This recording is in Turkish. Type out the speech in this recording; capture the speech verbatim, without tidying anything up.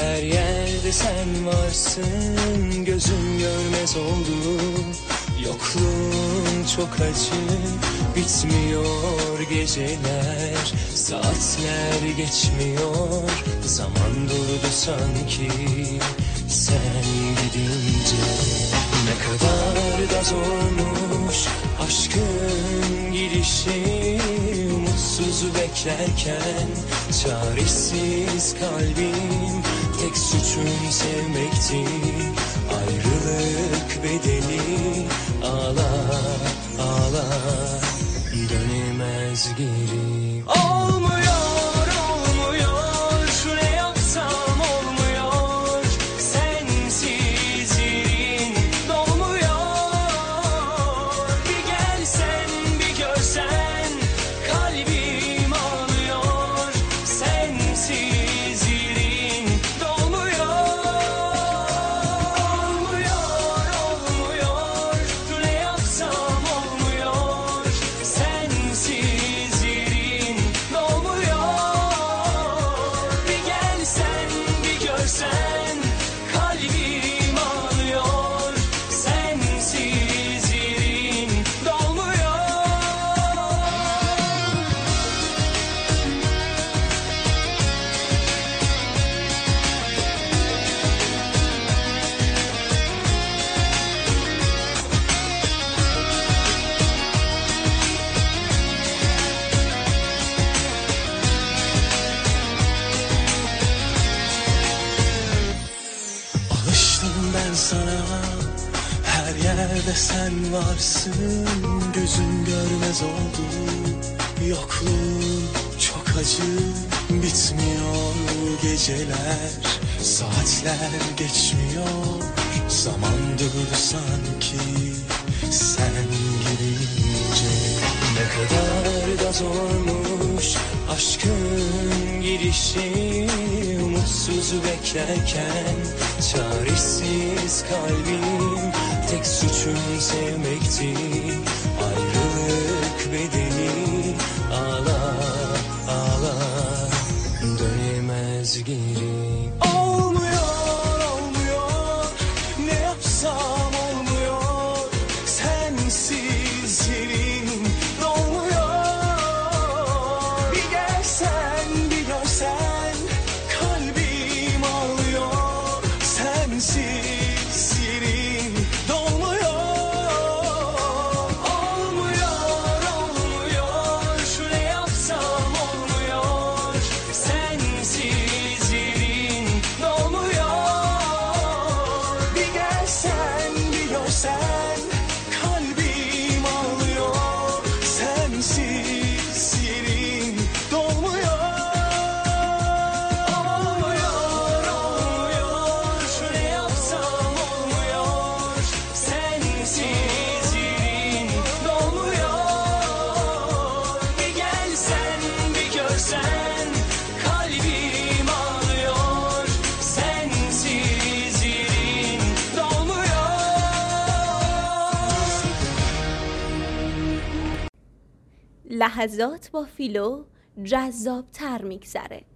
Her yerde sen varsın, gözüm görmez oldu. Yokluğun çok acı, bitmiyor geceler. Saatler geçmiyor, zaman durdu sanki sen gidince. Ne kadar da zormuş aşkın gidişi, umutsuz beklerken çaresiz kalbim. Tek suçun sevmekti, ayrılık bedeli. Ağla ağla, dönemez geri. Olmuyor olmuyor, ne yapsam olmuyor. Sensiz yerin dolmuyor. Bir gelsen bir görsen, kalbim ağlıyor. Sensiz yerin dolmuyor. Olmuyor olmuyor, ne yapsam olmuyor. Sensiz yerin dolmuyor. Bir gelsen bir görsen, kalbim ağlıyor. Sensiz yerin dolmuyor. Alıştım ben sana, her yerde sen varsın. Gözüm görmez oldu, yokluğun çok acı. Bitmiyor geceler, saatler geçmiyor. Zaman durdu sanki sen gidince. Ne kadar da zormuş aşkın gidişi, umutsuz beklerken çaresiz kalbim. Tek suçun sevmekti, ayrılık bedeli. Ağla ağla, dönemez geri. Olmuyor olmuyor, ne yapsam olmuyor. Sensiz yerin dolmuyor. Bir gelsen bir görsen, kalbim ağlıyor. Sensiz yerin dolmuyor. Olmuyor olmuyor, ne yapsam olmuyor. Sensiz yerin dolmuyor. Bir gelsen bir görsen, kalbim ağlıyor. Sensiz yerin dolmuyor. Olmuyor olmuyor, ne yapsam olmuyor. Sensiz yerin dolmuyor. Bir gelsen bir görsen, kalbim ağlıyor. Sensiz yerin dolmuyor. لحظات با فیلو جذاب‌تر میگذره.